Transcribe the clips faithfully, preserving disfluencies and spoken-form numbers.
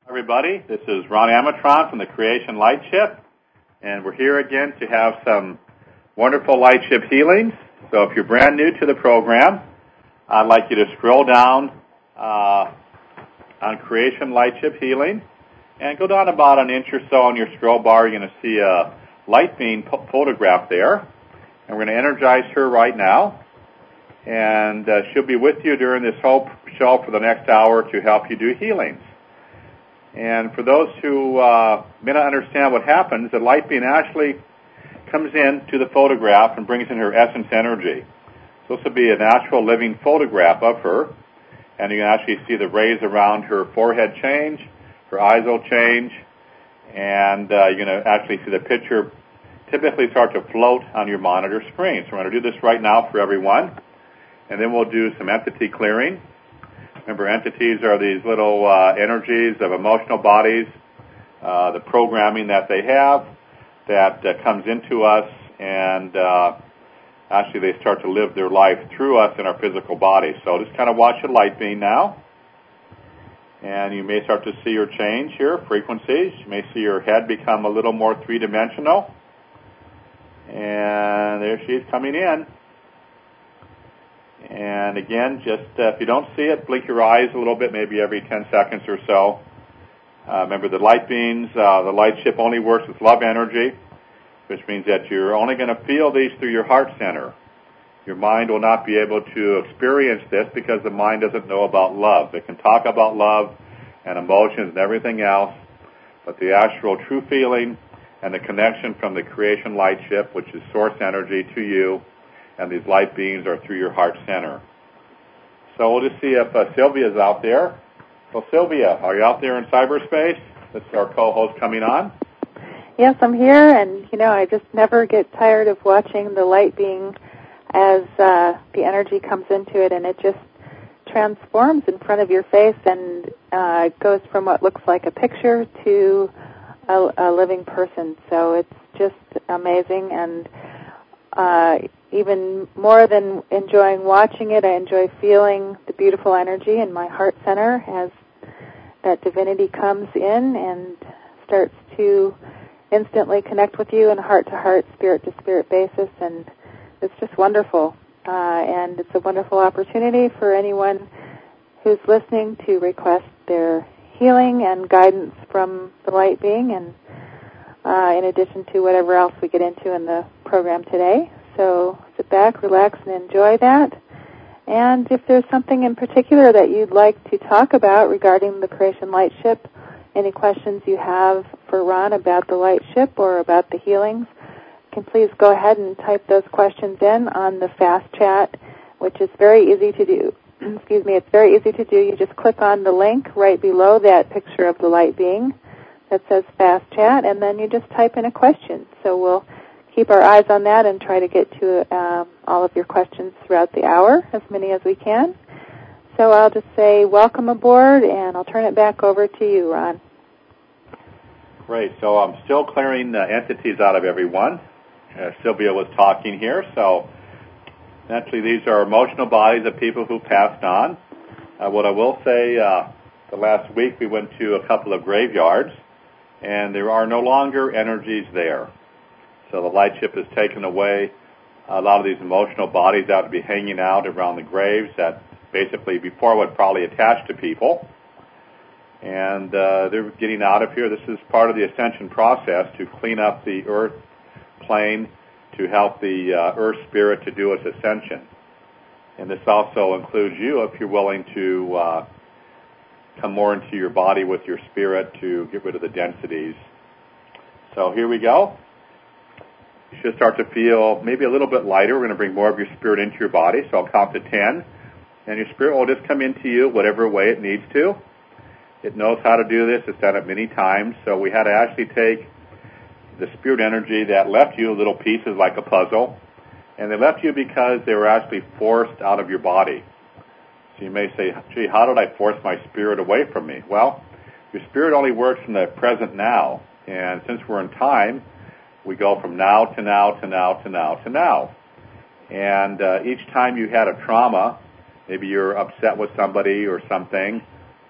Everybody, this is Ron Amatron from the Creation Light Ship, and we're here again to have some wonderful light ship healings. So if you're brand new to the program, I'd like you to scroll down uh, on Creation Light Ship Healing and go down about an inch or so on your scroll bar. You're going to see a light being po- photographed there, and we're going to energize her right now, and uh, she'll be with you during this whole show for the next hour to help you do healings. And for those who uh, may not understand what happens, the light being actually comes in to the photograph and brings in her essence energy. So this will be a natural living photograph of her, and you can actually see the rays around her forehead change, her eyes will change, and uh, you're going to actually see the picture typically start to float on your monitor screen. So we're going to do this right now for everyone, and then we'll do some entity clearing. Remember, entities are these little uh, energies of emotional bodies, uh, the programming that they have that uh, comes into us, and uh, actually they start to live their life through us in our physical body. So just kind of watch the light beam now, and you may start to see your change here, frequencies. You may see your head become a little more three-dimensional, and there she is coming in. And again, just uh, if you don't see it, blink your eyes a little bit, maybe every ten seconds or so. Uh, remember, the light beams, uh, the light ship only works with love energy, which means that you're only going to feel these through your heart center. Your mind will not be able to experience this because the mind doesn't know about love. It can talk about love and emotions and everything else, but the actual true feeling and the connection from the creation light ship, which is source energy, to you, and these light beams are through your heart center. So we'll just see if uh, Sylvia's out there. So Sylvia, are you out there in cyberspace? This is our co-host coming on. Yes, I'm here, and you know, I just never get tired of watching the light being as uh, the energy comes into it, and it just transforms in front of your face, and uh, it goes from what looks like a picture to a, a living person. So it's just amazing, and uh, even more than enjoying watching it, I enjoy feeling the beautiful energy in my heart center as that divinity comes in and starts to instantly connect with you on a heart-to-heart, spirit-to-spirit basis, and it's just wonderful. Uh, and it's a wonderful opportunity for anyone who's listening to request their healing and guidance from the light being, and uh, in addition to whatever else we get into in the program today. So sit back, relax, and enjoy that. And if there's something in particular that you'd like to talk about regarding the Creation Light Ship, any questions you have for Ron about the light ship or about the healings, you can please go ahead and type those questions in on the Fast Chat, which is very easy to do. Excuse me, it's very easy to do. You just click on the link right below that picture of the light being that says Fast Chat, and then you just type in a question. So we'll keep our eyes on that and try to get to um, all of your questions throughout the hour, as many as we can. So I'll just say welcome aboard, and I'll turn it back over to you, Ron. Great. So I'm still clearing uh, entities out of everyone. Uh, Sylvia was talking here. So naturally, these are emotional bodies of people who passed on. Uh, what I will say, uh, the last week we went to a couple of graveyards, and there are no longer energies there. So the light ship has taken away a lot of these emotional bodies that would be hanging out around the graves that basically before would probably attach to people. And uh, they're getting out of here. This is part of the ascension process to clean up the earth plane to help the uh, earth spirit to do its ascension. And this also includes you if you're willing to uh, come more into your body with your spirit to get rid of the densities. So here we go. You should start to feel maybe a little bit lighter. We're going to bring more of your spirit into your body. So I'll count to ten. And your spirit will just come into you whatever way it needs to. It knows how to do this. It's done it many times. So we had to actually take the spirit energy that left you little pieces like a puzzle. And they left you because they were actually forced out of your body. So you may say, gee, how did I force my spirit away from me? Well, your spirit only works in the present now. And since we're in time, we go from now to now to now to now to now. And uh, each time you had a trauma, maybe you're upset with somebody or something,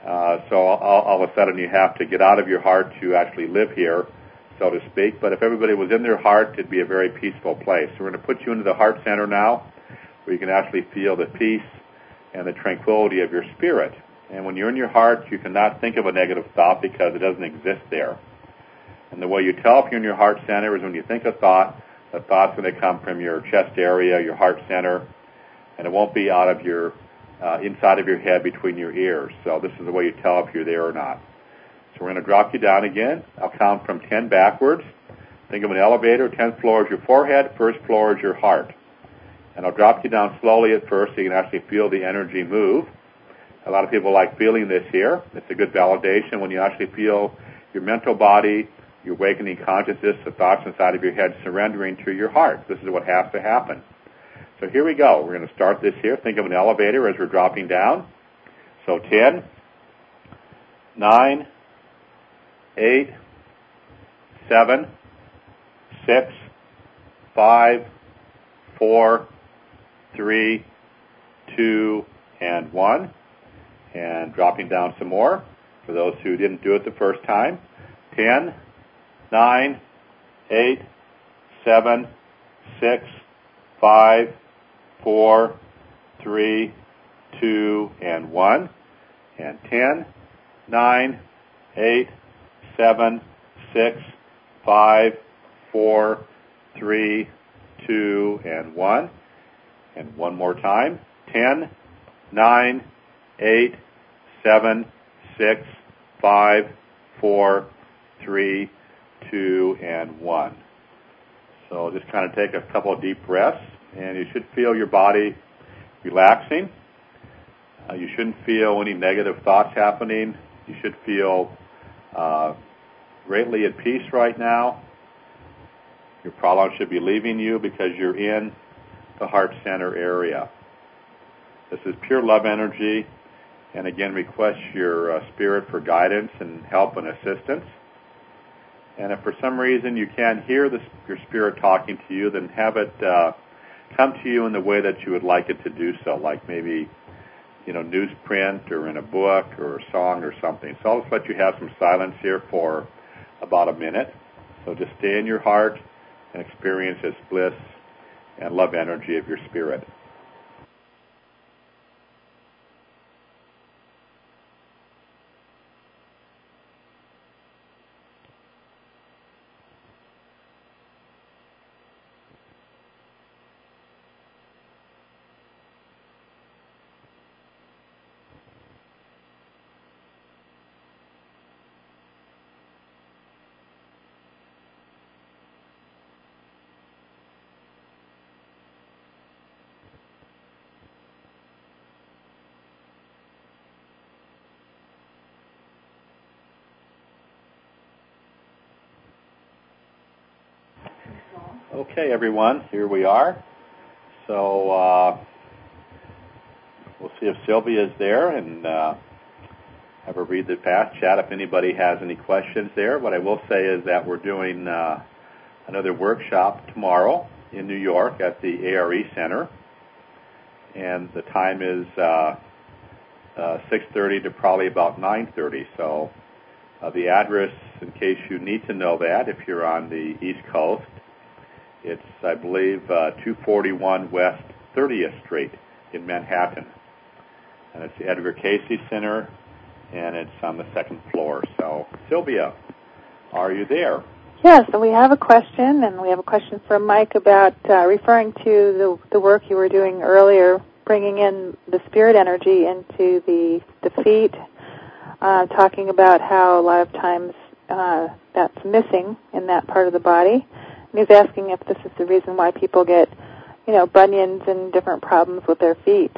Uh, so all, all of a sudden you have to get out of your heart to actually live here, so to speak. But if everybody was in their heart, it'd be a very peaceful place. So we're going to put you into the heart center now, where you can actually feel the peace and the tranquility of your spirit. And when you're in your heart, you cannot think of a negative thought because it doesn't exist there. And the way you tell if you're in your heart center is when you think a thought, the thought's going to come from your chest area, your heart center, and it won't be out of your, uh, inside of your head between your ears. So this is the way you tell if you're there or not. So we're going to drop you down again. I'll count from ten backwards. Think of an elevator. tenth floor is your forehead. First floor is your heart. And I'll drop you down slowly at first so you can actually feel the energy move. A lot of people like feeling this here. It's a good validation when you actually feel your mental body, your awakening consciousness, the thoughts inside of your head surrendering to your heart. This is what has to happen. So here we go. We're going to start this here. Think of an elevator as we're dropping down. So ten, nine, eight, seven, six, five, four, three, two, and one. And dropping down some more for those who didn't do it the first time. ten, nine, eight, seven, six, five, four, three, two, and one. And ten, nine, eight, seven, six, five, four, three, two, and one. And one more time. ten, nine, eight, seven, six, five, four, three, two, and one. So just kind of take a couple of deep breaths, and you should feel your body relaxing. Uh, you shouldn't feel any negative thoughts happening. You should feel uh, greatly at peace right now. Your problems should be leaving you because you're in the heart center area. This is pure love energy. And again, request your uh, spirit for guidance and help and assistance. And if for some reason you can't hear the, your spirit talking to you, then have it uh, come to you in the way that you would like it to do so, like maybe, you know, newsprint or in a book or a song or something. So I'll just let you have some silence here for about a minute. So just stay in your heart and experience this bliss and love energy of your spirit. Okay, everyone, here we are. So uh, we'll see if Sylvia is there and uh, have her read the past chat if anybody has any questions there. What I will say is that we're doing uh, another workshop tomorrow in New York at the A R E Center, and the time is uh, uh, six thirty to probably about nine thirty. So uh, the address, in case you need to know that, if you're on the East Coast, it's, I believe, uh, two forty-one West thirtieth Street in Manhattan. And it's the Edgar Cayce Center, and it's on the second floor. So, Sylvia, are you there? Yes, and we have a question, and we have a question from Mike about uh, referring to the, the work you were doing earlier, bringing in the spirit energy into the, the feet, uh, talking about how a lot of times uh, that's missing in that part of the body. And he's asking if this is the reason why people get, you know, bunions and different problems with their feet.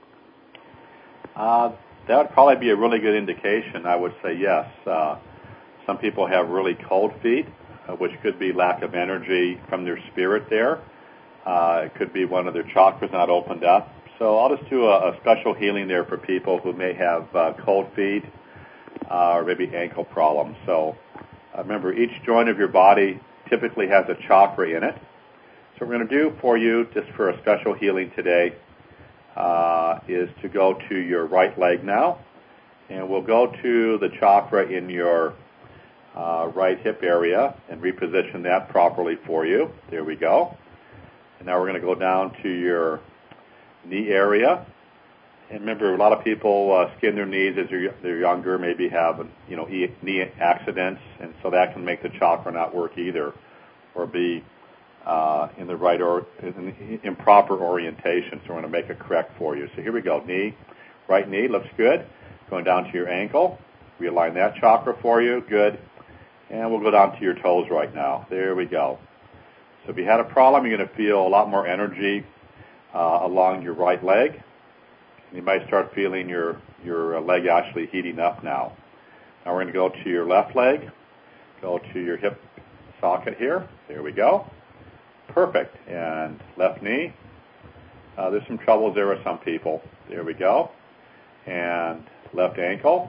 Uh, that would probably be a really good indication. I would say yes. Uh, some people have really cold feet, uh, which could be lack of energy from their spirit there. Uh, it could be one of their chakras not opened up. So I'll just do a, a special healing there for people who may have uh, cold feet uh, or maybe ankle problems. So uh, remember, each joint of your body typically has a chakra in it. So what we're going to do for you, just for a special healing today, uh, is to go to your right leg now And we'll go to the chakra in your uh, right hip area and reposition that properly for you. There we go. And now we're going to go down to your knee area. And remember, a lot of people uh, skin their knees as they're, they're younger, maybe have you know knee accidents, and so that can make the chakra not work either, or be uh, in the right or in improper orientation. So we're going to make it correct for you. So here we go. Knee, right knee looks good. Going down to your ankle, realign that chakra for you. Good. And we'll go down to your toes right now. There we go. So if you had a problem, you're going to feel a lot more energy uh, along your right leg. You might start feeling your, your leg actually heating up now. Now we're going to go to your left leg, go to your hip socket here. There we go. Perfect. And left knee. Uh, there's some troubles there with some people. There we go. And left ankle.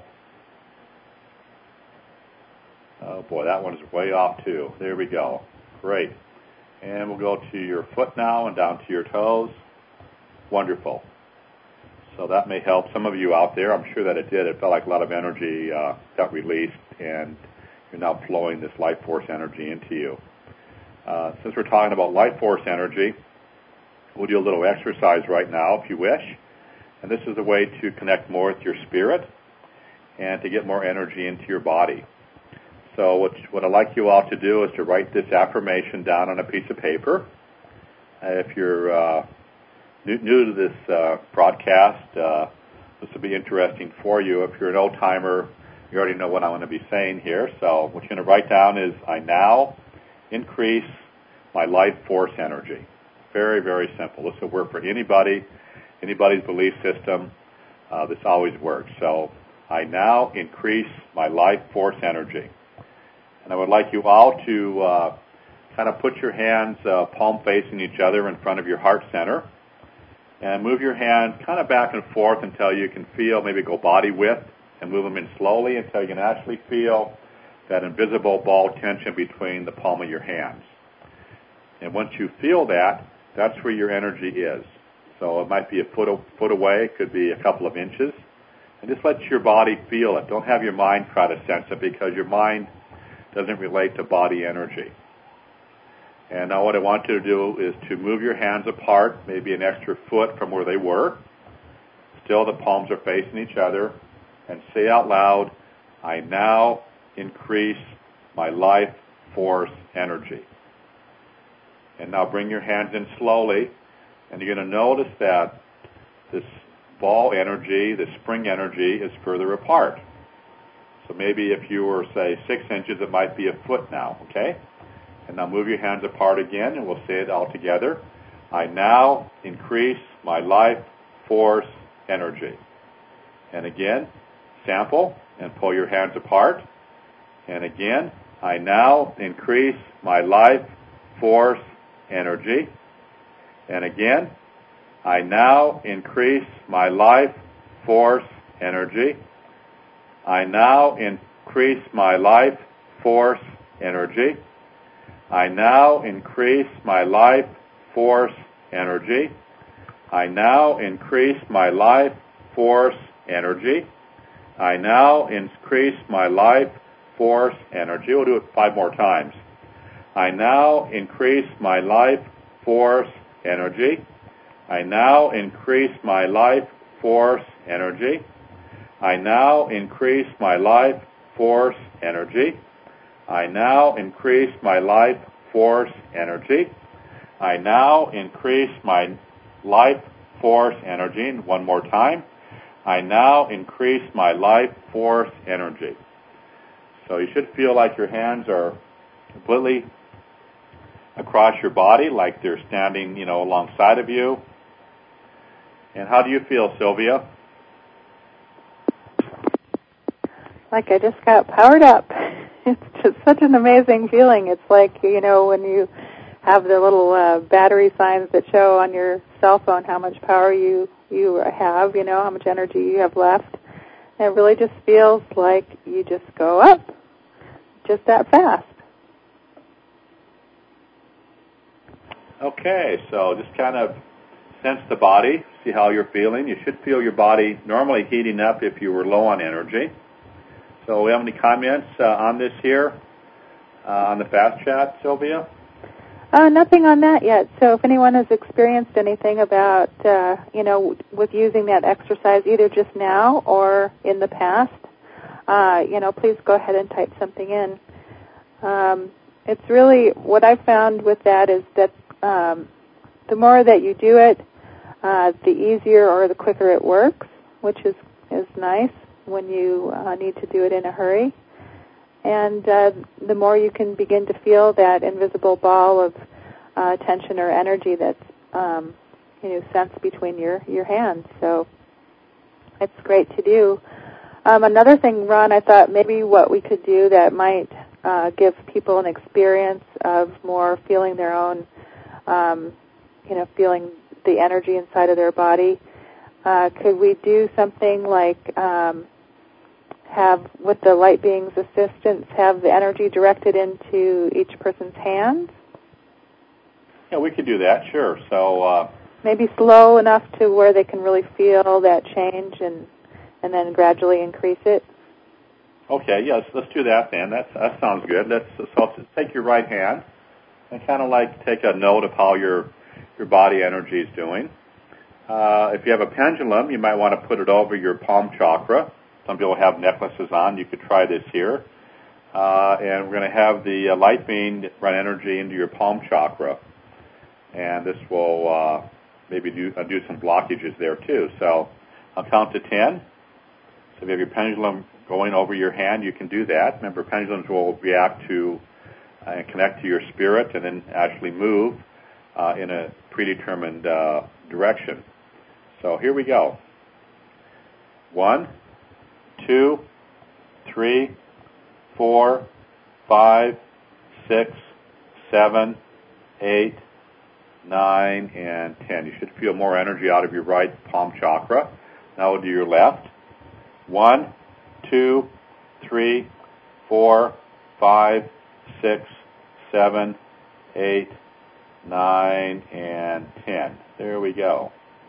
Oh boy, that one's way off too. There we go. Great. And we'll go to your foot now and down to your toes. Wonderful. So that may help some of you out there. I'm sure that it did. It felt like a lot of energy uh, got released, and you're now flowing this life force energy into you. Uh, since we're talking about life force energy, we'll do a little exercise right now if you wish. And this is a way to connect more with your spirit and to get more energy into your body. So what, what I'd like you all to do is to write this affirmation down on a piece of paper. Uh, if you're uh, new, new to this uh, broadcast, uh, this will be interesting for you. If you're an old-timer, you already know what I'm going to be saying here. So what you're going to write down is, I now increase my life force energy. Very, very simple. This will work for anybody, anybody's belief system. Uh, this always works. So I now increase my life force energy. And I would like you all to uh, kind of put your hands uh, palm facing each other in front of your heart center and move your hands kind of back and forth until you can feel, maybe go body width, and move them in slowly until you can actually feel that invisible ball tension between the palm of your hands. And once you feel that, that's where your energy is. So it might be a foot, a foot away, it could be a couple of inches. And just let your body feel it. Don't have your mind try to sense it, because your mind doesn't relate to body energy. And now what I want you to do is to move your hands apart, maybe an extra foot from where they were. Still the palms are facing each other. And say out loud, I now increase my life force energy. And now bring your hands in slowly, and you're going to notice that this ball energy, the spring energy, is further apart. So maybe if you were, say, six inches, it might be a foot now, okay? And now move your hands apart again, and we'll say it all together. I now increase my life force energy. And again, sample and pull your hands apart. And again, I now increase my life force energy. And again, I now increase my life force energy. I now increase my life force energy. I now increase my life force energy. I now increase my life force energy. I now increase my life force energy. We'll do it five more times. I now increase my life force energy. I now increase my life force energy. I now increase my life force energy. I now increase my life force energy. I now increase my life force energy. And one more time. I now increase my life force energy. So you should feel like your hands are completely across your body, like they're standing, you know, alongside of you. And how do you feel, Sylvia? Like I just got powered up. It's just such an amazing feeling. It's like, you know, when you have the little uh, battery signs that show on your cell phone how much power you, you have, you know, how much energy you have left. And it really just feels like you just go up just that fast. Okay, so just kind of sense the body, see how you're feeling. You should feel your body normally heating up if you were low on energy. So we have any comments uh, on this here, uh, on the fast chat, Sylvia? Uh, nothing on that yet. So if anyone has experienced anything about, uh, you know, with using that exercise either just now or in the past, uh, you know, please go ahead and type something in. Um, it's really, what I've found with that is that um, the more that you do it, uh, the easier or the quicker it works, which is, is nice when you uh, need to do it in a hurry. And uh, the more you can begin to feel that invisible ball of uh, tension or energy that's, um, you know, sensed between your, your hands. So it's great to do. Um, another thing, Ron, I thought maybe what we could do that might uh, give people an experience of more feeling their own, um, you know, feeling the energy inside of their body. Uh, could we do something like um, have, with the light being's assistance, have the energy directed into each person's hands? Yeah, we could do that, sure. So uh, maybe slow enough to where they can really feel that change and and then gradually increase it. Okay, yes, let's do that then. That's, that sounds good. Let's so take your right hand and kind of like take a note of how your your body energy is doing. Uh, if you have a pendulum, you might want to put it over your palm chakra. Some people have necklaces on. You could try this here. Uh, and we're going to have the uh, light beam run energy into your palm chakra. And this will uh, maybe do, uh, do some blockages there too. So I'll count to ten. So if you have your pendulum going over your hand, you can do that. Remember, pendulums will react to uh, and connect to your spirit and then actually move uh, in a predetermined uh, direction. So here we go. One, two, three, four, five, six, seven, eight, nine, and ten. You should feel more energy out of your right palm chakra. Now we'll do your left. One, two, three, four, five, six, seven, eight, nine, and ten. There we go.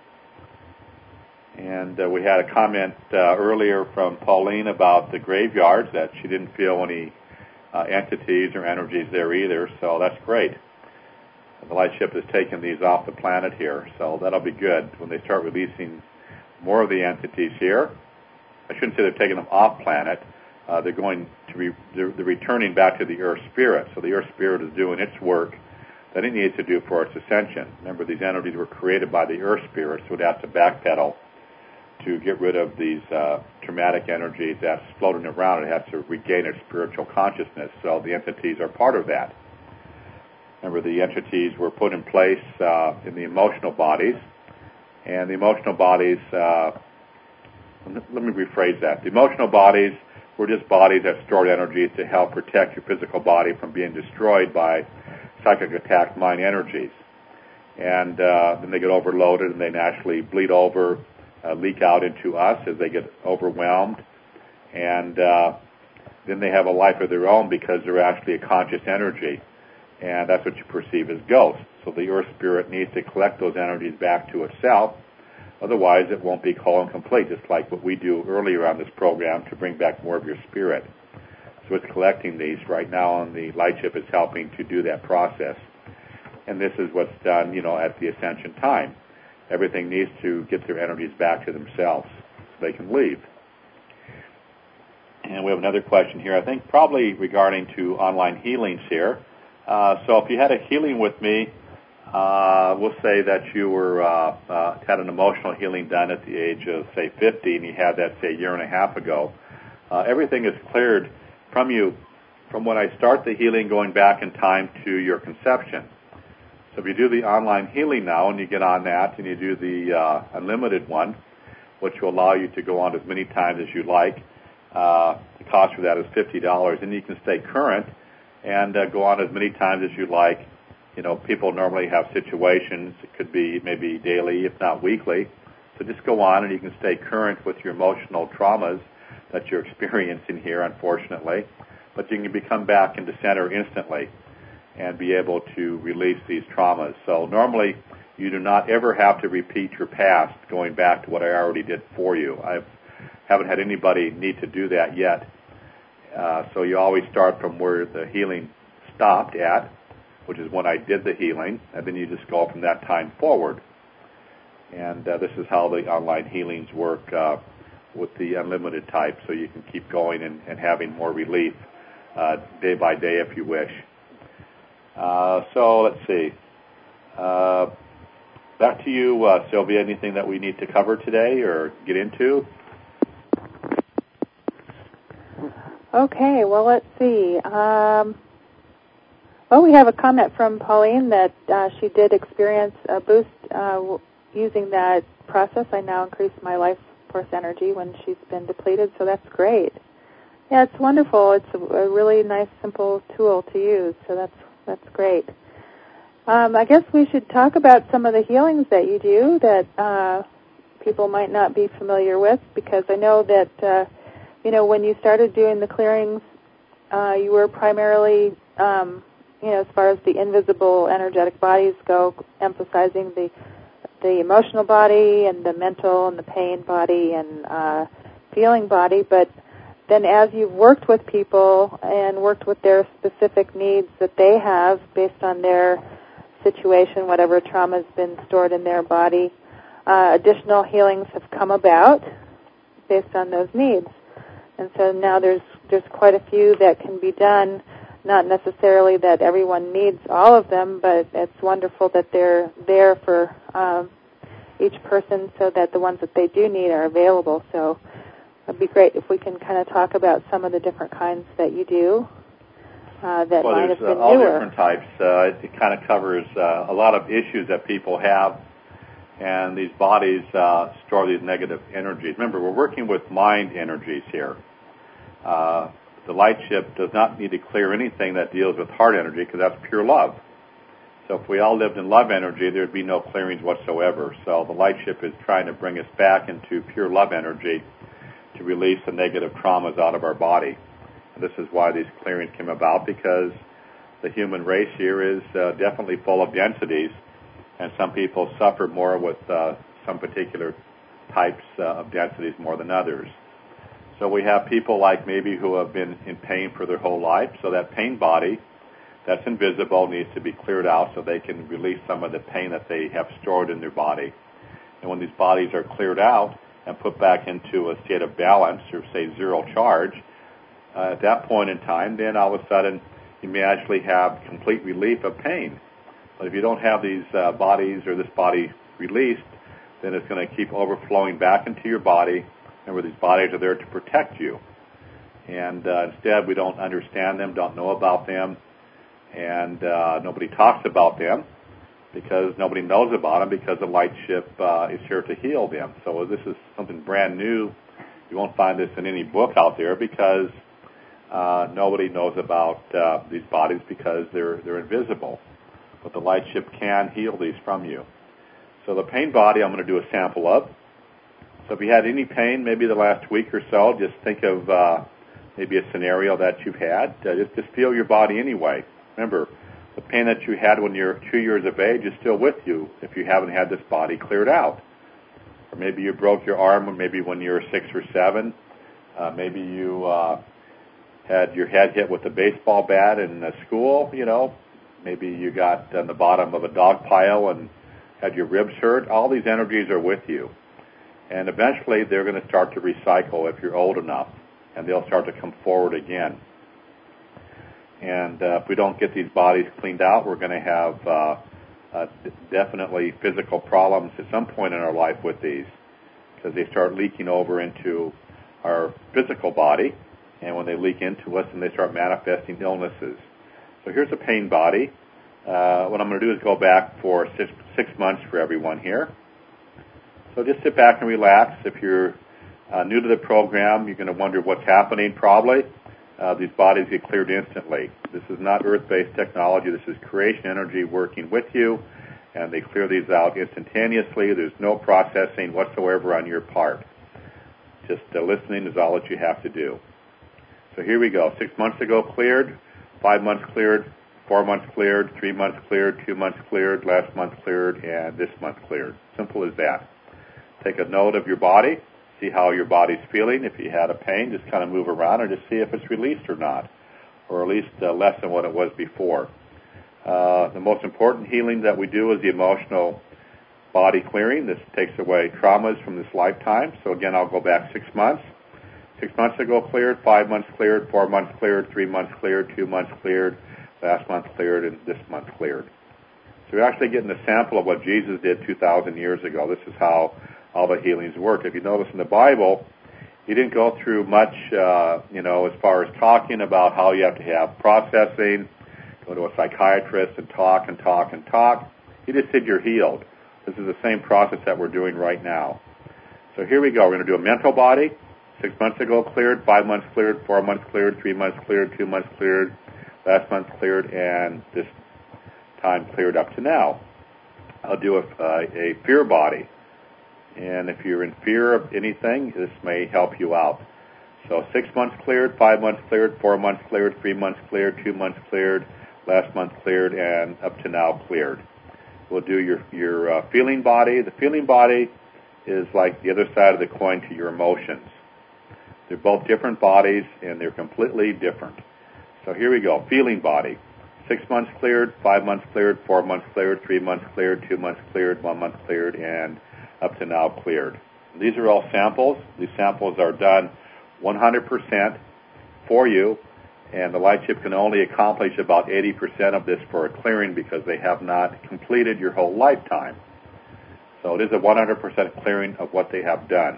And uh, we had a comment uh, earlier from Pauline about the graveyards, that she didn't feel any uh, entities or energies there either, so that's great. The light ship has taken these off the planet here, so that'll be good when they start releasing more of the entities here. I shouldn't say they're taking them off planet. Uh, they're going to be, they're, they're returning back to the Earth Spirit, so the Earth Spirit is doing its work that it needs to do for its ascension. Remember, these entities were created by the Earth Spirit, so it has to backpedal to get rid of these uh, traumatic energies that's floating around. It has to regain its spiritual consciousness, so the entities are part of that. Remember, the entities were put in place uh, in the emotional bodies, and the emotional bodies, uh, let me rephrase that. The emotional bodies were just bodies that stored energy to help protect your physical body from being destroyed by psychic attack mind energies. And uh, then they get overloaded and they naturally bleed over, uh, leak out into us as they get overwhelmed. And uh, then they have a life of their own because they're actually a conscious energy. And that's what you perceive as ghosts. So the Earth Spirit needs to collect those energies back to itself. Otherwise, it won't be whole and complete, just like what we do earlier on this program to bring back more of your spirit. So it's collecting these right now, and the light ship is helping to do that process. And this is what's done, you know, at the ascension time. Everything needs to get their energies back to themselves so they can leave. And we have another question here, I think probably regarding to online healings here. Uh, so if you had a healing with me, uh, we'll say that you were uh, uh, had an emotional healing done at the age of, say, fifty, and you had that, say, a year and a half ago. Uh, everything is cleared from you from when I start the healing going back in time to your conception. So if you do the online healing now and you get on that and you do the uh, unlimited one, which will allow you to go on as many times as you like, uh, the cost for that is fifty dollars, and you can stay current and uh, go on as many times as you like. You know, people normally have situations. It could be maybe daily, if not weekly. So just go on and you can stay current with your emotional traumas that you're experiencing here, unfortunately. But you can become back into center instantly and be able to release these traumas. So normally You do not ever have to repeat your past going back to what I already did for you. I haven't had anybody need to do that yet. Uh, so you always start from where the healing stopped at, which is when I did the healing, and then you just go from that time forward. And uh, this is how the online healings work uh, with the unlimited type, so you can keep going and, and having more relief uh, day by day if you wish. Uh, so let's see. Uh, back to you, uh, Sylvia. Anything that we need to cover today or get into? Okay, well, let's see. Um, well, we have a comment from Pauline that uh, she did experience a boost uh, using that process. I now increase my life force energy when she's been depleted, so that's great. Yeah, it's wonderful. It's a, a really nice, simple tool to use, so that's that's great. Um, I guess we should talk about some of the healings that you do that uh, people might not be familiar with, because I know that, uh, you know, when you started doing the clearings, uh, you were primarily, um, you know, as far as the invisible energetic bodies go, emphasizing the the emotional body and the mental and the pain body and uh, feeling body, but then as you've worked with people and worked with their specific needs that they have based on their situation, whatever trauma has been stored in their body, uh, additional healings have come about based on those needs. And so now there's there's quite a few that can be done, not necessarily that everyone needs all of them, but it's wonderful that they're there for um, each person so that the ones that they do need are available. So it'd be great if we can kind of talk about some of the different kinds that you do uh, that well, might have been uh, all newer. different types. Uh, it, it kind of covers uh, a lot of issues that people have, and these bodies uh, store these negative energies. Remember, we're working with mind energies here. Uh, the light ship does not need to clear anything that deals with heart energy, because that's pure love. So if we all lived in love energy, there would be no clearings whatsoever. So the light ship is trying to bring us back into pure love energy to release the negative traumas out of our body. And this is why these clearings came about, because the human race here is uh, definitely full of densities, and some people suffer more with uh, some particular types uh, of densities more than others. So we have people like maybe who have been in pain for their whole life, so that pain body that's invisible needs to be cleared out so they can release some of the pain that they have stored in their body. And when these bodies are cleared out and put back into a state of balance, or say zero charge, uh, at that point in time, then all of a sudden you may actually have complete relief of pain. But if you don't have these uh, bodies or this body released, then it's going to keep overflowing back into your body. Remember, these bodies are there to protect you. And uh, instead, we don't understand them, don't know about them, and uh, nobody talks about them because nobody knows about them, because the light ship uh, is here to heal them. So this is something brand new. You won't find this in any book out there, because uh, nobody knows about uh, these bodies because they're they're invisible. But the light ship can heal these from you. So the pain body I'm going to do a sample of. So if you had any pain maybe the last week or so, just think of uh, maybe a scenario that you've had. Uh, just, just feel your body anyway. Remember, the pain that you had when you're two years of age is still with you if you haven't had this body cleared out. Or maybe you broke your arm, or maybe when you were six or seven. Uh, maybe you uh, had your head hit with a baseball bat in uh, school, you know. Maybe you got on the bottom of a dog pile and had your ribs hurt. All these energies are with you. And eventually they're going to start to recycle if you're old enough, and they'll start to come forward again. And uh, if we don't get these bodies cleaned out, we're going to have uh, uh, definitely physical problems at some point in our life with these, because they start leaking over into our physical body, and when they leak into us, then they start manifesting illnesses. So here's a pain body. Uh, what I'm going to do is go back for six, six months for everyone here. So just sit back and relax. If you're uh, new to the program, you're going to wonder what's happening probably. Uh, these bodies get cleared instantly. This is not earth-based technology. This is creation energy working with you, and they clear these out instantaneously. There's no processing whatsoever on your part. Just uh, listening is all that you have to do. So here we go. Six months ago cleared, five months cleared, four months cleared, three months cleared, two months cleared, last month cleared, and this month cleared. Simple as that. Take a note of your body, see how your body's feeling. If you had a pain, just kind of move around and just see if it's released or not, or at least uh, less than what it was before. Uh, the most important healing that we do is the emotional body clearing. This takes away traumas from this lifetime. So again, I'll go back six months. Six months ago cleared, five months cleared, four months cleared, three months cleared, two months cleared, last month cleared, and this month cleared. So you're actually getting a sample of what Jesus did two thousand years ago. This is how all the healings work. If you notice in the Bible, he didn't go through much, uh, you know, as far as talking about how you have to have processing, go to a psychiatrist and talk and talk and talk. He just said you're healed. This is the same process that we're doing right now. So here we go. We're going to do a mental body. Six months ago cleared, five months cleared, four months cleared, three months cleared, two months cleared, last month cleared, and this time cleared up to now. I'll do a, uh, a fear body. And if you're in fear of anything, this may help you out. So six months cleared, five months cleared, four months cleared, three months cleared, two months cleared, last month cleared, and up to now cleared. We'll do your, your uh, feeling body. The feeling body is like the other side of the coin to your emotions. They're both different bodies, and they're completely different. So here we go. Feeling body. Six months cleared, five months cleared, four months cleared, three months cleared, two months cleared, one month cleared, and up to now cleared. These are all samples. These samples are done one hundred percent for you, and the light ship can only accomplish about eighty percent of this for a clearing because they have not completed your whole lifetime. So it is a one hundred percent clearing of what they have done.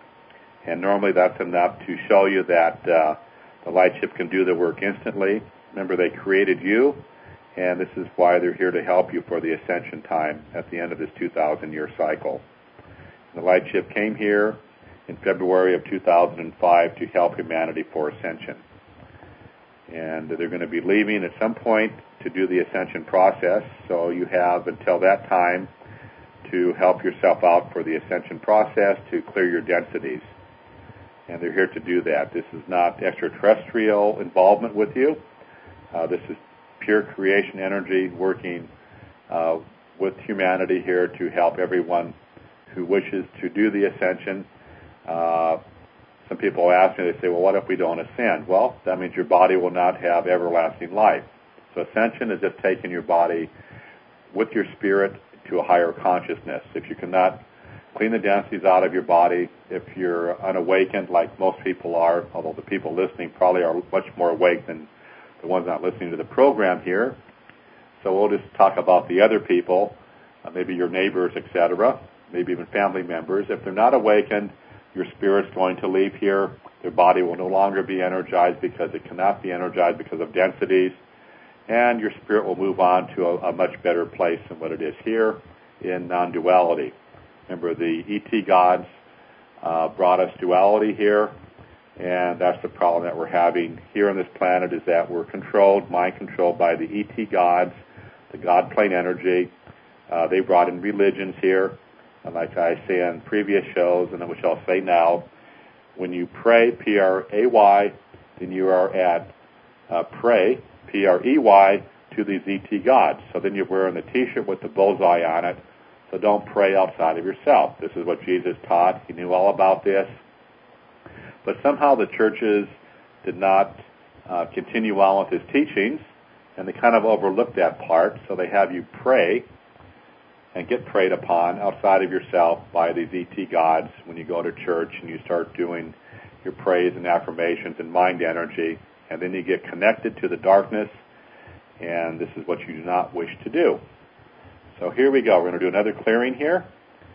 And normally that's enough to show you that uh, the light ship can do the work instantly. Remember, they created you, and this is why they're here to help you for the ascension time at the end of this two thousand year cycle. The light ship came here in February of two thousand five to help humanity for ascension. And they're going to be leaving at some point to do the ascension process, so you have until that time to help yourself out for the ascension process to clear your densities. And they're here to do that. This is not extraterrestrial involvement with you. Uh, this is pure creation energy working uh, with humanity here to help everyone who wishes to do the ascension. Uh, some people ask me, they say, well, what if we don't ascend? Well, that means your body will not have everlasting life. So ascension is just taking your body with your spirit to a higher consciousness. If you cannot clean the densities out of your body, if you're unawakened like most people are, although the people listening probably are much more awake than the ones not listening to the program here. So we'll just talk about the other people, uh, maybe your neighbors, et cetera, maybe even family members. If they're not awakened, your spirit's going to leave here. Their body will no longer be energized because it cannot be energized because of densities, and your spirit will move on to a, a much better place than what it is here in non-duality. Remember, the E T gods uh, brought us duality here, and that's the problem that we're having here on this planet, is that we're controlled, mind-controlled by the E T gods, the God plane energy. Uh, they brought in religions here, and like I say on previous shows, and which I'll say now, when you pray, P R A Y, then you are at uh, pray, P R E Y, to these E T gods. So then you're wearing the T-shirt with the bullseye on it. So don't pray outside of yourself. This is what Jesus taught. He knew all about this. But somehow the churches did not uh, continue on with his teachings, and they kind of overlooked that part. So they have you pray and get prayed upon outside of yourself by these E T gods when you go to church and you start doing your praise and affirmations and mind energy, and then you get connected to the darkness, and this is what you do not wish to do. So here we go. We're going to do another clearing here,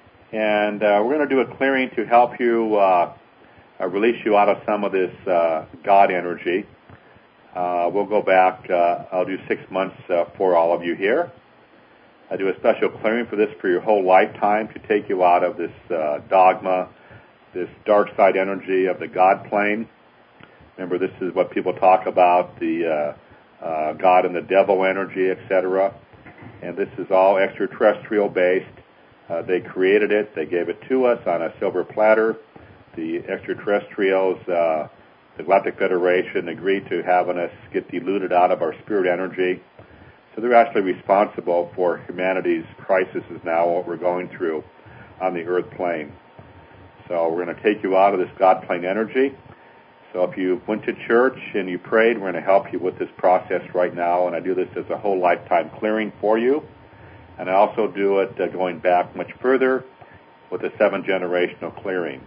and uh, we're going to do a clearing to help you uh, uh, release you out of some of this uh, God energy. Uh, we'll go back. Uh, I'll do six months uh, for all of you here. I do a special clearing for this for your whole lifetime to take you out of this uh, dogma, this dark side energy of the God plane. Remember, this is what people talk about, the uh, uh, God and the devil energy, et cetera. And this is all extraterrestrial based. Uh, they created it. They gave it to us on a silver platter. The extraterrestrials, uh, the Galactic Federation, agreed to having us get diluted out of our spirit energy. So they're actually responsible for humanity's crises now, what we're going through on the earth plane. So we're going to take you out of this God plane energy. So if you went to church and you prayed, we're going to help you with this process right now. And I do this as a whole lifetime clearing for you. And I also do it uh, going back much further with a seven-generational clearing.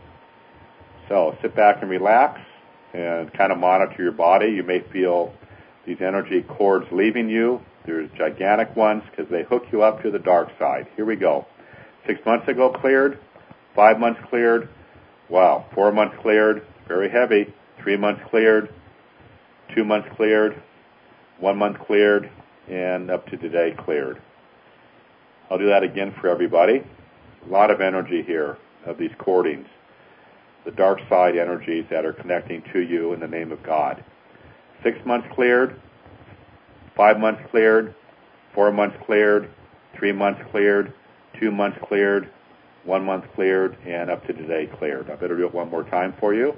So sit back and relax and kind of monitor your body. You may feel these energy cords leaving you. There's gigantic ones because they hook you up to the dark side. Here we go. Six months ago cleared. Five months cleared. Wow. Four months cleared. Very heavy. Three months cleared. Two months cleared. One month cleared. And up to today cleared. I'll do that again for everybody. A lot of energy here of these cordings. The dark side energies that are connecting to you in the name of God. Six months cleared. Five months cleared. Four months cleared. Three months cleared. Two months cleared. One month cleared. And up to today cleared. I better do it one more time for you.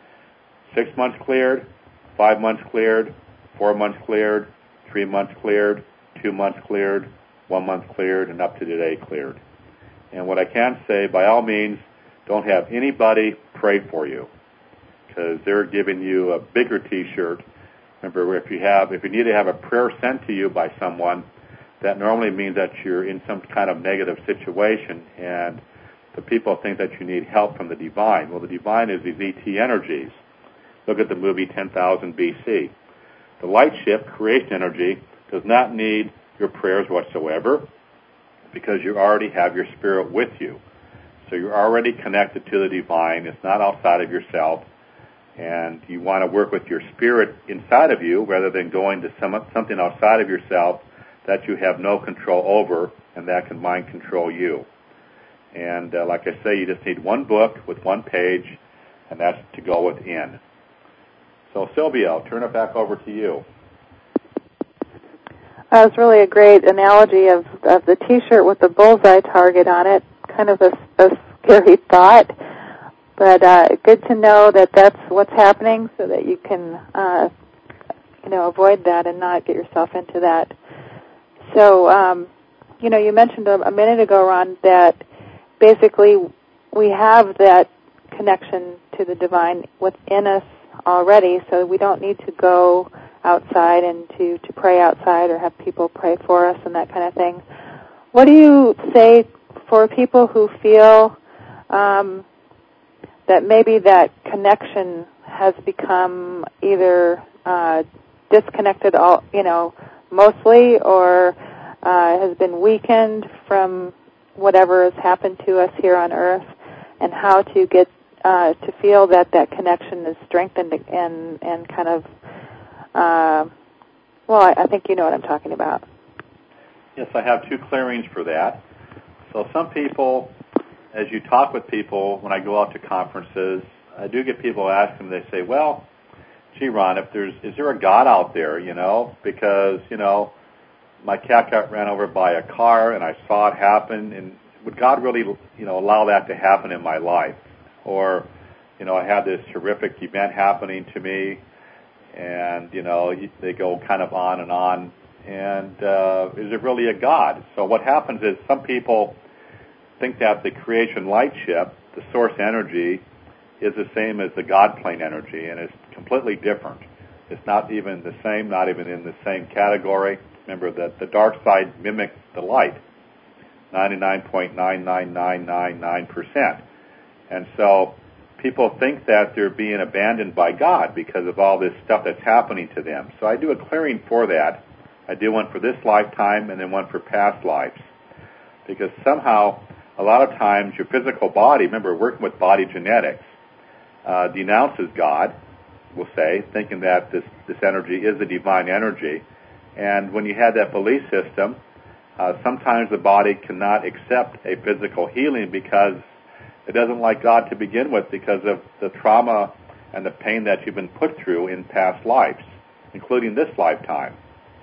Six months cleared. Five months cleared. Four months cleared. Three months cleared. Two months cleared. One month cleared. And up to today cleared. And what I can say, by all means, don't have anybody pray for you because they're giving you a bigger T-shirt. Remember, if you have, if you need to have a prayer sent to you by someone, that normally means that you're in some kind of negative situation, and the people think that you need help from the divine. Well, the divine is these E T energies. Look at the movie ten thousand B C. The light ship, creation energy, does not need your prayers whatsoever because you already have your spirit with you. So you're already connected to the divine. It's not outside of yourself. And you want to work with your spirit inside of you rather than going to some, something outside of yourself that you have no control over and that can mind control you. And uh, like I say, you just need one book with one page, and that's to go within. So Sylvia, I'll turn it back over to you. That was really a great analogy of, of the T-shirt with the bullseye target on it. Kind of a, a scary thought, but uh, good to know that that's what's happening so that you can, uh, you know, avoid that and not get yourself into that. So, um, you know, you mentioned a, a minute ago, Ron, that basically we have that connection to the divine within us already, so we don't need to go outside and to, to pray outside or have people pray for us and that kind of thing. What do you say for people who feel um, that maybe that connection has become either uh, disconnected, all you know, mostly, or uh, has been weakened from whatever has happened to us here on Earth, and how to get uh, to feel that that connection is strengthened and and kind of uh, well, I, I think you know what I'm talking about. Yes, I have two clearings for that. So some people, as you talk with people, when I go out to conferences, I do get people asking, they say, well, gee, Ron, if there's, is there a God out there, you know, because, you know, my cat got ran over by a car and I saw it happen, and would God really, you know, allow that to happen in my life? Or, you know, I had this horrific event happening to me, and, you know, they go kind of on and on. And uh, is it really a God? So what happens is some people think that the creation light ship, the source energy, is the same as the God plane energy, and it's completely different. It's not even the same, not even in the same category. Remember that the dark side mimics the light, ninety-nine point nine nine nine nine nine percent. And so people think that they're being abandoned by God because of all this stuff that's happening to them. So I do a clearing for that. I do one for this lifetime and then one for past lives. Because somehow, a lot of times, your physical body, remember, working with body genetics, uh, denounces God, we'll say, thinking that this, this energy is a divine energy. And when you have that belief system, uh, sometimes the body cannot accept a physical healing because it doesn't like God to begin with because of the trauma and the pain that you've been put through in past lives, including this lifetime.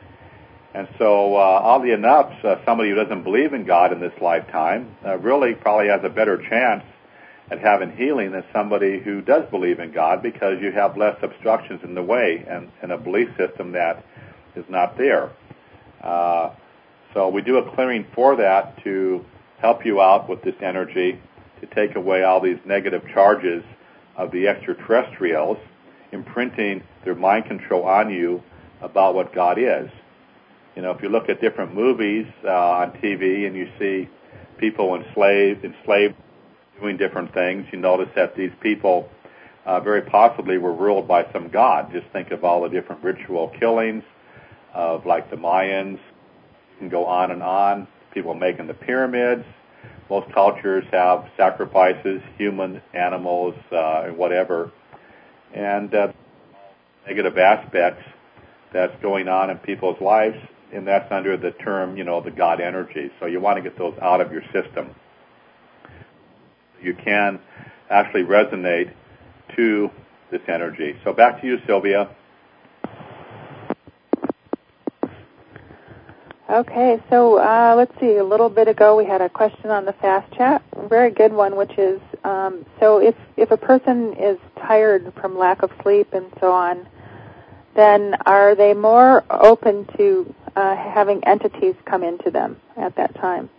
And so, uh, oddly enough, uh, somebody who doesn't believe in God in this lifetime uh, really probably has a better chance at having healing than somebody who does believe in God, because you have less obstructions in the way and, and a belief system that is not there. Uh, so we do a clearing for that to help you out with this energy, to take away all these negative charges of the extraterrestrials, imprinting their mind control on you about what God is. You know, if you look at different movies uh, on T V and you see people enslaved, enslaved doing different things, you notice that these people uh, very possibly were ruled by some god. Just think of all the different ritual killings of like the Mayans. You can go on and on. People making the pyramids. Most cultures have sacrifices, human, animals, uh, and whatever. And uh, negative aspects that's going on in people's lives, and that's under the term, you know, the God energy. So you want to get those out of your system. You can actually resonate to this energy. So back to you, Sylvia. Okay, so uh, let's see. A little bit ago, we had a question on the fast chat, a very good one, which is, um, so if, if a person is tired from lack of sleep and so on, then are they more open to uh, having entities come into them at that time?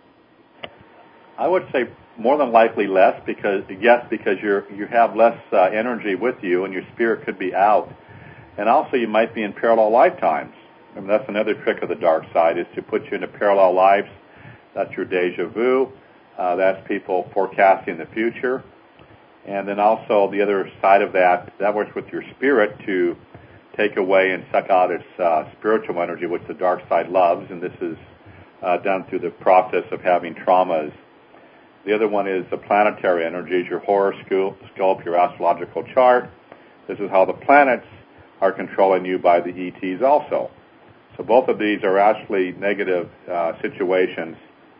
I would say more than likely less, because yes, because you're you have less uh, energy with you, and your spirit could be out, and also you might be in parallel lifetimes. I mean, that's another trick of the dark side, is to put you into parallel lives. That's your deja vu. Uh, that's people forecasting the future, and then also the other side of that, that works with your spirit to take away and suck out its uh, spiritual energy, which the dark side loves, and this is uh, done through the process of having traumas. The other one is the planetary energies, your horoscope, your astrological chart. This is how the planets are controlling you by the E Ts also. So both of these are actually negative uh, situations.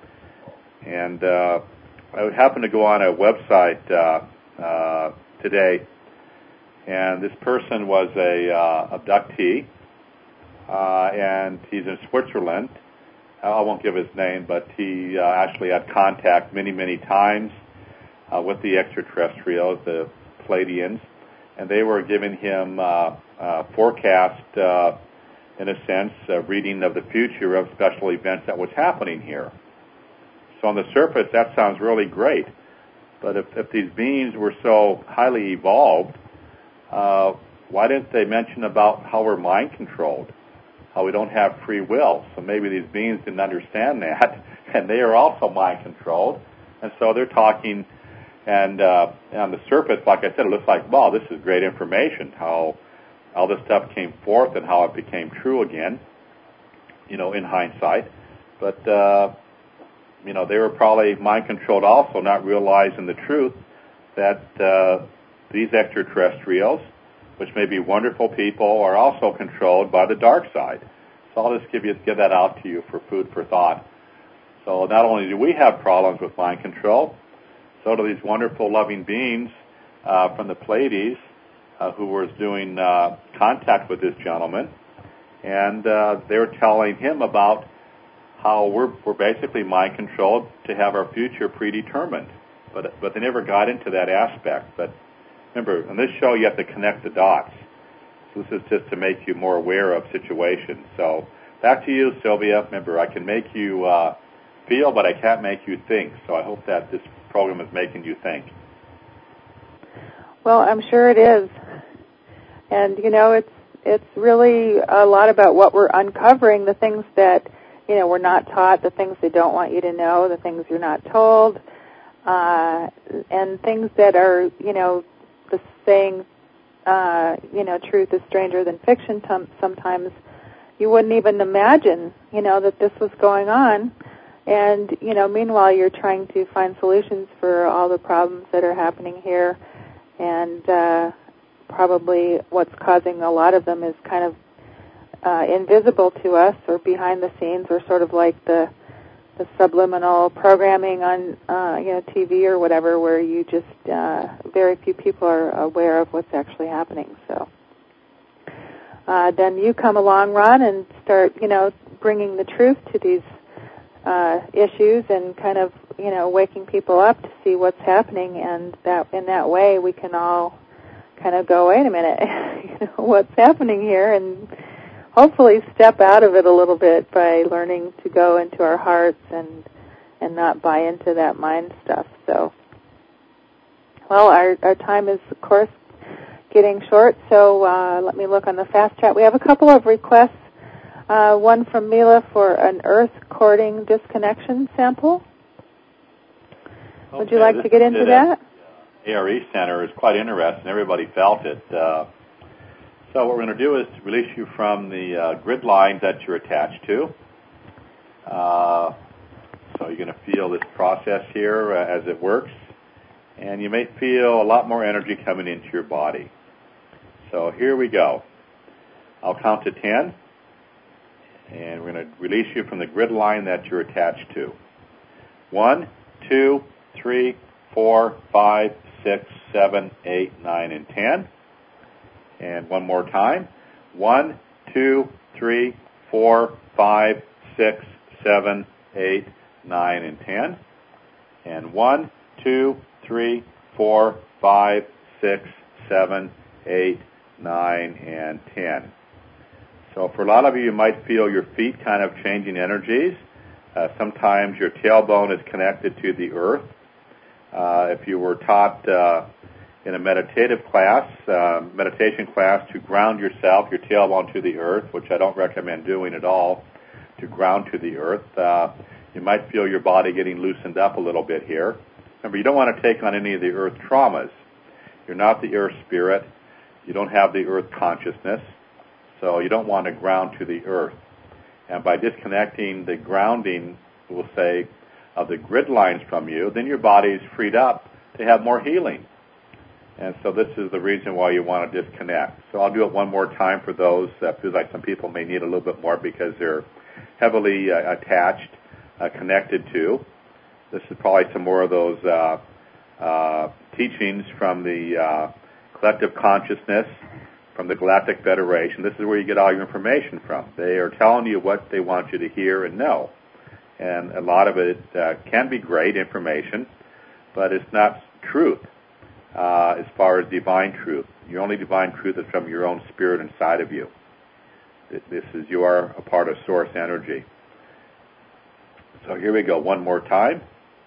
And uh, I happened to go on a website uh, uh, today, and this person was a uh, abductee, uh, and he's in Switzerland. I won't give his name, but he uh, actually had contact many, many times uh, with the extraterrestrials, the Pleiadians, and they were giving him uh, uh, forecast, uh, in a sense, uh, reading of the future of special events that was happening here. So on the surface, that sounds really great, but if, if these beings were so highly evolved, uh, why didn't they mention about how we're mind controlled? How we don't have free will. So maybe these beings didn't understand that, and they are also mind controlled. And so they're talking, and, uh, and on the surface, like I said, it looks like, wow, this is great information, how all this stuff came forth and how it became true again, you know, in hindsight. But, uh, you know, they were probably mind controlled also, not realizing the truth that uh, these extraterrestrials, which may be wonderful people, are also controlled by the dark side. So I'll just give you give that out to you for food for thought. So not only do we have problems with mind control, so do these wonderful loving beings uh, from the Pleiades uh, who was doing uh, contact with this gentleman, and uh, they were telling him about how we're we're basically mind controlled to have our future predetermined. But but they never got into that aspect. But remember, on this show, you have to connect the dots. So this is just to make you more aware of situations. So back to you, Sylvia. Remember, I can make you uh, feel, but I can't make you think. So I hope that this program is making you think. Well, I'm sure it is. And, you know, it's it's really a lot about what we're uncovering, the things that, you know, we're not taught, the things they don't want you to know, the things you're not told, uh, and things that are, you know, the saying, uh, you know, truth is stranger than fiction. Sometimes you wouldn't even imagine, you know, that this was going on. And, you know, meanwhile, you're trying to find solutions for all the problems that are happening here. And uh, probably what's causing a lot of them is kind of uh, invisible to us, or behind the scenes, or sort of like the the subliminal programming on uh, you know T V or whatever, where you just uh, very few people are aware of what's actually happening. So uh, then you come along, Ron, and start you know bringing the truth to these uh, issues and kind of you know waking people up to see what's happening, and that in that way we can all kind of go, wait a minute, you know, what's happening here, and hopefully step out of it a little bit by learning to go into our hearts and and not buy into that mind stuff. So, well, our, our time is, of course, getting short, so uh, let me look on the fast chat. We have a couple of requests, uh, one from Mila for an earth courting disconnection sample. Okay, would you like to get into that? A R E Center is quite interesting. Everybody felt it. Uh, so what we're going to do is release you from the uh, grid lines that you're attached to. Uh, so you're going to feel this process here uh, as it works. And you may feel a lot more energy coming into your body. So here we go. I'll count to ten. And we're going to release you from the grid line that you're attached to. One, two, three, four, five, six, seven, eight, nine, and ten. And one more time. One, two, three, four, five, six, seven, eight, nine, and ten. And one, two, three, four, five, six, seven, eight, nine, and ten. So for a lot of you, you might feel your feet kind of changing energies. Uh, sometimes your tailbone is connected to the earth. Uh, if you were taught uh, in a meditative class, uh, meditation class, to ground yourself, your tailbone to the earth, which I don't recommend doing at all, to ground to the earth, uh, you might feel your body getting loosened up a little bit here. Remember, you don't want to take on any of the earth traumas. You're not the earth spirit. You don't have the earth consciousness. So you don't want to ground to the earth. And by disconnecting the grounding, we'll say, of the grid lines from you, then your body is freed up to have more healing. And so this is the reason why you want to disconnect. So I'll do it one more time for those. Uh, feels like some people may need a little bit more because they're heavily uh, attached, uh, connected to. This is probably some more of those uh, uh, teachings from the uh, collective consciousness, from the Galactic Federation. This is where you get all your information from. They are telling you what they want you to hear and know. And a lot of it uh, can be great information, but it's not truth uh, as far as divine truth. Your only divine truth is from your own spirit inside of you. This is, you are a part of source energy. So here we go, one more time.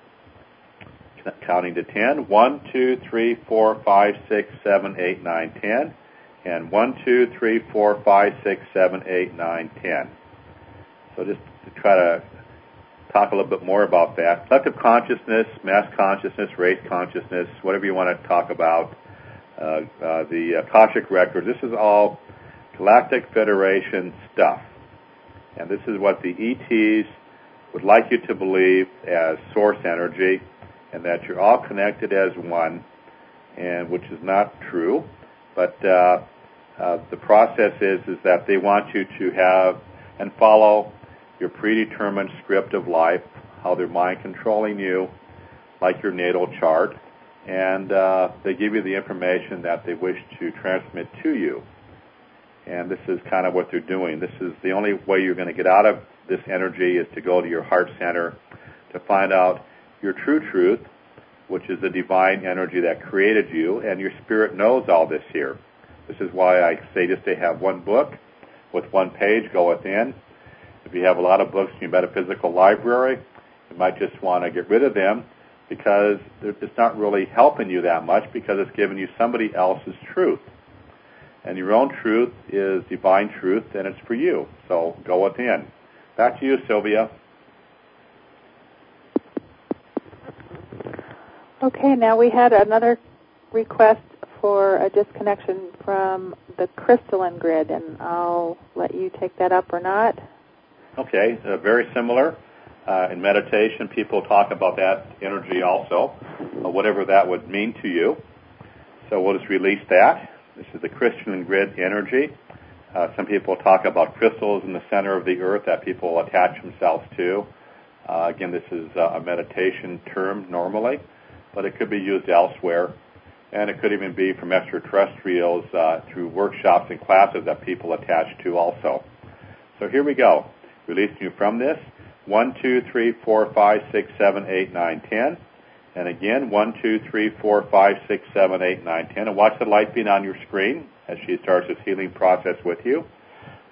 Counting to ten. One, two, three, four, five, six, seven, eight, nine, ten. And one, two, three, four, five, six, seven, eight, nine, ten. So just to try to talk a little bit more about that. Collective consciousness, mass consciousness, race consciousness, whatever you want to talk about. Uh, uh, the Akashic Records. This is all Galactic Federation stuff. And this is what the E Ts would like you to believe as source energy, and that you're all connected as one, and which is not true. But uh, uh, the process is is that they want you to have and follow your predetermined script of life, how they're mind controlling you, like your natal chart, and uh, they give you the information that they wish to transmit to you. And this is kind of what they're doing. This is the only way you're going to get out of this energy is to go to your heart center to find out your true truth, which is the divine energy that created you, and your spirit knows all this here. This is why I say just to have one book with one page, go within. If you have a lot of books in your metaphysical library, you might just want to get rid of them because it's not really helping you that much because it's giving you somebody else's truth. And your own truth is divine truth, and it's for you. So go within. Back to you, Sylvia. Okay, now we had another request for a disconnection from the crystalline grid, and I'll let you take that up or not. Okay, uh, very similar. Uh, in meditation, people talk about that energy also, uh, whatever that would mean to you. So we'll just release that. This is the crystalline grid energy. Uh, some people talk about crystals in the center of the earth that people attach themselves to. Uh, again, this is uh, a meditation term normally, but it could be used elsewhere. And it could even be from extraterrestrials uh, through workshops and classes that people attach to also. So here we go. Releasing you from this. One, two, three, four, five, six, seven, eight, nine, ten. And again, one, two, three, four, five, six, seven, eight, nine, ten. And watch the light beam on your screen as she starts this healing process with you.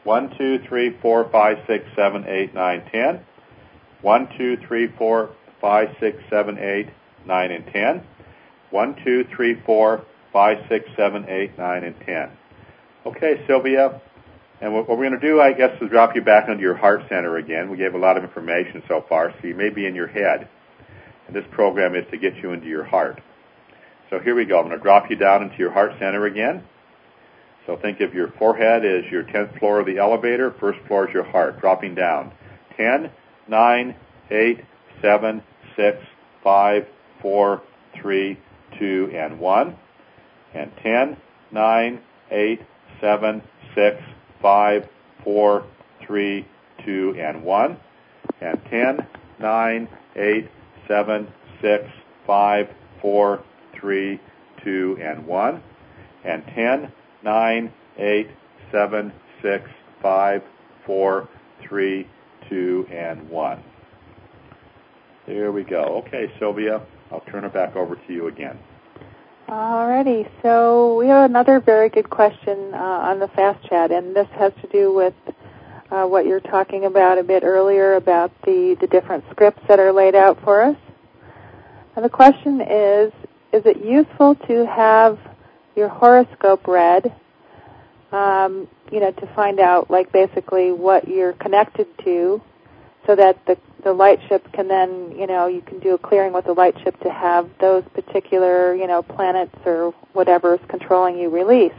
one, two, three, four, five, six, seven, eight, nine, ten. one, two, three, four, five, six, seven, eight, nine, and ten. one, two, three, four, five, six, seven, eight, nine, and ten. Okay, Sylvia. And what we're going to do, I guess, is drop you back into your heart center again. We gave a lot of information so far, so you may be in your head. And this program is to get you into your heart. So here we go. I'm going to drop you down into your heart center again. So think of your forehead as your tenth floor of the elevator. First floor is your heart, dropping down. ten, nine, eight, seven, six, five, four, three, two, and one. And ten, nine, eight, seven, six, five, four, three, two, and one. And ten, nine, eight, seven, six, five, four, three, two, and one. And ten, nine, eight, seven, six, five, four, three, two, and one. There we go. Okay, Sylvia, I'll turn it back over to you again. Alrighty, so we have another very good question uh, on the Fast Chat, and this has to do with uh, what you're talking about a bit earlier about the, the different scripts that are laid out for us. And the question is, is it useful to have your horoscope read, um, you know, to find out, like, basically what you're connected to, so that the the light ship can then, you know, you can do a clearing with the light ship to have those particular, you know, planets or whatever is controlling you released?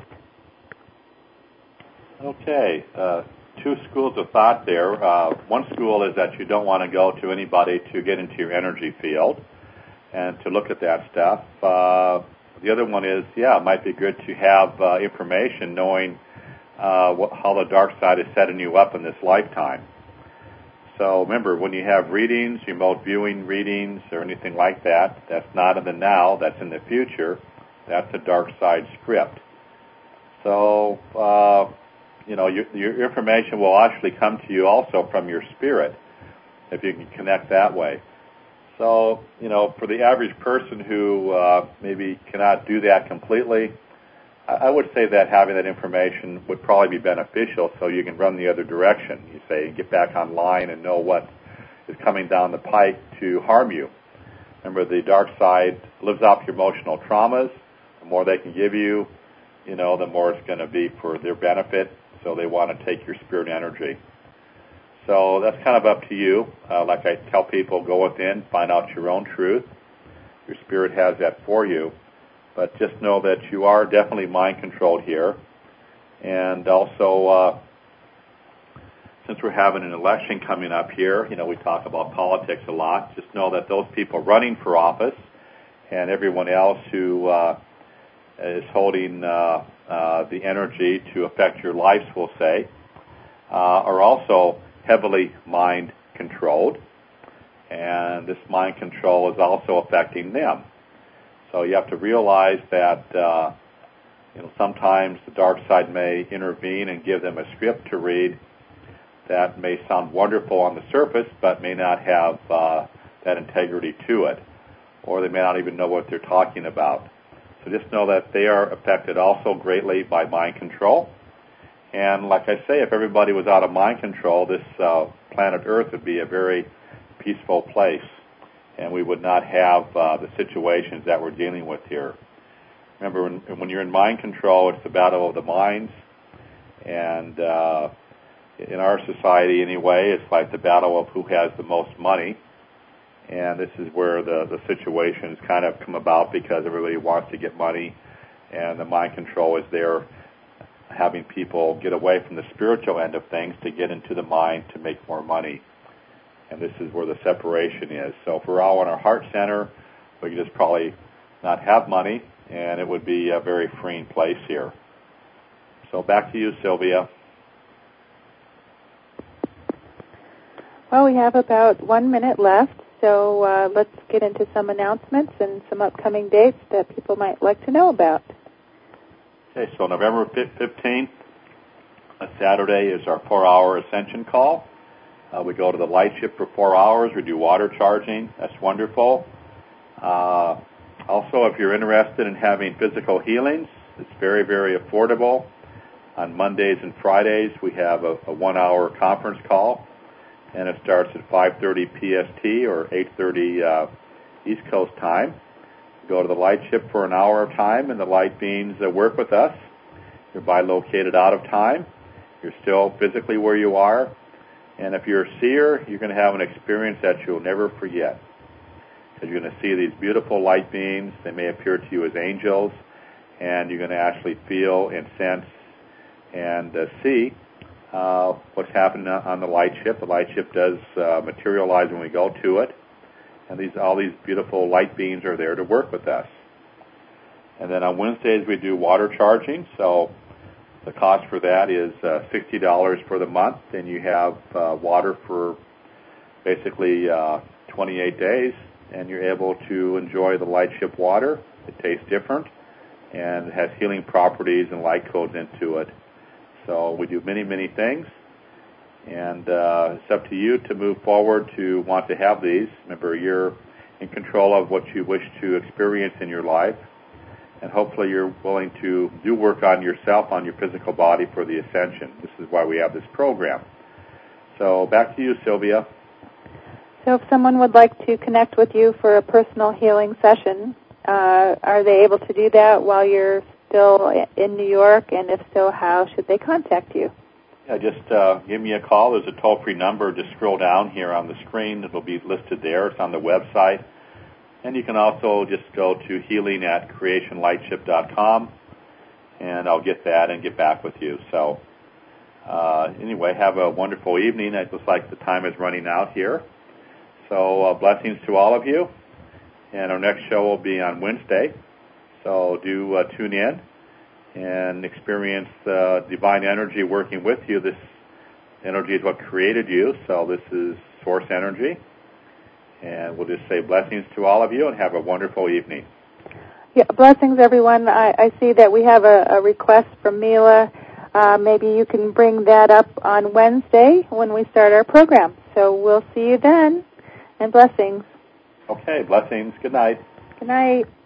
Okay, uh, two schools of thought there. Uh, one school is that you don't want to go to anybody to get into your energy field and to look at that stuff. Uh, the other one is, yeah, it might be good to have uh, information knowing uh, what, how the dark side is setting you up in this lifetime. So remember, when you have readings, remote viewing readings, or anything like that, that's not in the now, that's in the future. That's a dark side script. So, uh, you know, your, your information will actually come to you also from your spirit, if you can connect that way. So, you know, for the average person who uh, maybe cannot do that completely, I would say that having that information would probably be beneficial so you can run the other direction, you say, and get back online and know what is coming down the pike to harm you. Remember, the dark side lives off your emotional traumas. The more they can give you, you know, the more it's going to be for their benefit, so they want to take your spirit energy. So that's kind of up to you. Uh, like I tell people, go within, find out your own truth. Your spirit has that for you. But just know that you are definitely mind-controlled here. And also, uh, since we're having an election coming up here, you know, we talk about politics a lot. Just know that those people running for office and everyone else who uh, is holding uh, uh, the energy to affect your lives, we'll say, uh, are also heavily mind-controlled. And this mind control is also affecting them. So you have to realize that, uh, you know, sometimes the dark side may intervene and give them a script to read that may sound wonderful on the surface, but may not have uh, that integrity to it, or they may not even know what they're talking about. So just know that they are affected also greatly by mind control. And like I say, if everybody was out of mind control, this uh, planet Earth would be a very peaceful place, and we would not have uh, the situations that we're dealing with here. Remember, when, when you're in mind control, it's the battle of the minds, and uh, in our society anyway, it's like the battle of who has the most money, and this is where the, the situations kind of come about because everybody wants to get money, and the mind control is there having people get away from the spiritual end of things to get into the mind to make more money. And this is where the separation is. So if we're all in our heart center, we could just probably not have money, and it would be a very freeing place here. So back to you, Sylvia. Well, we have about one minute left, so uh, let's get into some announcements and some upcoming dates that people might like to know about. Okay, so November fifteenth, a Saturday, is our four-hour ascension call. Uh, we go to the light ship for four hours. We do water charging. That's wonderful. Uh, also, if you're interested in having physical healings, it's very, very affordable. On Mondays and Fridays, we have a, a one-hour conference call, and it starts at five thirty P S T or eight thirty uh, East Coast time. Go to the light ship for an hour of time, and the light beings uh, work with us. You're bilocated out of time. You're still physically where you are. And if you're a seer, you're going to have an experience that you'll never forget. Because you're going to see these beautiful light beings. They may appear to you as angels. And you're going to actually feel and sense and uh, see uh, what's happening on the light ship. The light ship does uh, materialize when we go to it. And these all these beautiful light beings are there to work with us. And then on Wednesdays, we do water charging. So the cost for that is uh, sixty dollars for the month, and you have uh, water for basically uh, twenty-eight days, and you're able to enjoy the light ship water. It tastes different, and it has healing properties and light codes into it. So we do many, many things, and uh, it's up to you to move forward to want to have these. Remember, you're in control of what you wish to experience in your life. And hopefully you're willing to do work on yourself, on your physical body for the ascension. This is why we have this program. So back to you, Sylvia. So if someone would like to connect with you for a personal healing session, uh, are they able to do that while you're still in New York? And if so, how should they contact you? Yeah, just uh, give me a call. There's a toll-free number. Just scroll down here on the screen. It'll be listed there. It's on the website. And you can also just go to healing at creation lightship dot com, and I'll get that and get back with you. So uh, anyway, have a wonderful evening. It looks like the time is running out here. So uh, blessings to all of you. And our next show will be on Wednesday. So do uh, tune in and experience uh, divine energy working with you. This energy is what created you, so this is source energy. And we'll just say blessings to all of you and have a wonderful evening. Yeah, blessings, everyone. I, I see that we have a, a request from Mila. Uh, maybe you can bring that up on Wednesday when we start our program. So we'll see you then. And blessings. Okay, blessings. Good night. Good night.